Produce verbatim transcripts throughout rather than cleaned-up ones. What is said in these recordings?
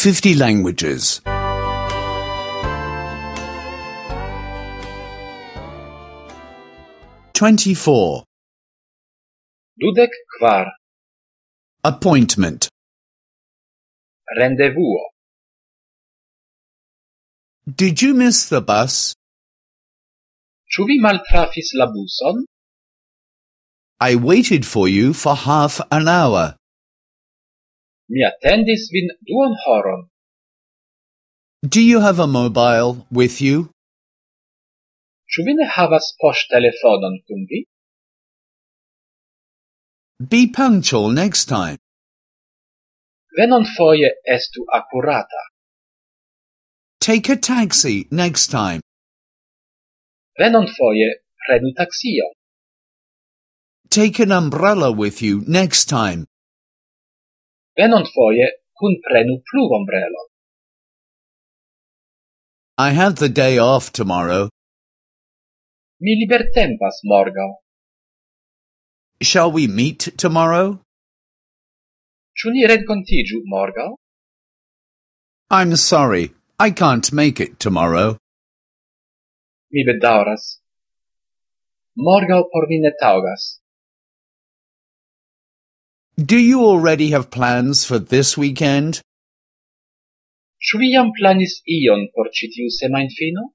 fifty languages. twenty-four. Dudek kvar. Appointment. Rendevuo. Did you miss the bus? Ĉu vi maltrafis la buson? I waited for you for half an hour. Mi attendis vin duon horon. Do you have a mobile with you? Ĉu vi ne havas poŝtelefonon kun vi? Be punctual next time. Venonfoje estu akurata. Take a taxi next time. Venonfoje prenu taksion. Take an umbrella with you next time. Venonfoje kunprenu pluvombrelon. I have the day off tomorrow. Mi libertempas morgaŭ. Shall we meet tomorrow? Ĉu ni renkontiĝu morgaŭ? I'm sorry, I can't make it tomorrow. Mi bedaŭras. Morgaŭ por mi ne taŭgas. Do you already have plans for this weekend? Ĉu vi jam planis ion por ĉi tiu semajnfino?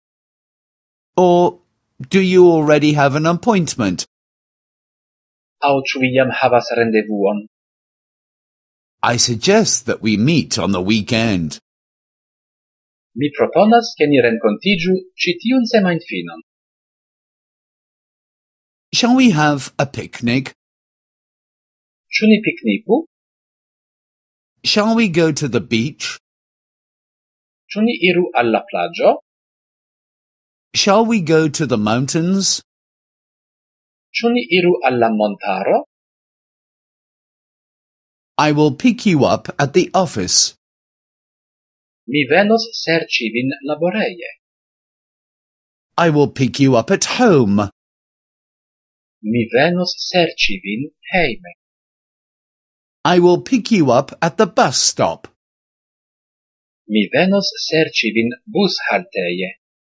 Or do you already have an appointment? Aŭ ĉu vi jam havas rendevuon? I suggest that we meet on the weekend. Mi proponas ke ni renkontiĝu ĉi tiun semajnfinon. Shall we have a picnic? Ĉu ni pikniku? Shall we go to the beach? Ĉu ni iru al la plaĝo? Shall we go to the mountains? Ĉu ni iru al la montaro? I will pick you up at the office. Mi venos serĉi vin laboreje. I will pick you up at home. Mi venos serĉi vin hejme. I will pick you up at the bus stop. Mi venos serĉi vin bushalteje.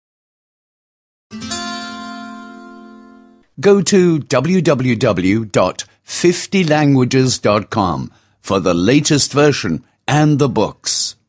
Go to w w w dot fifty languages dot com for the latest version and the books.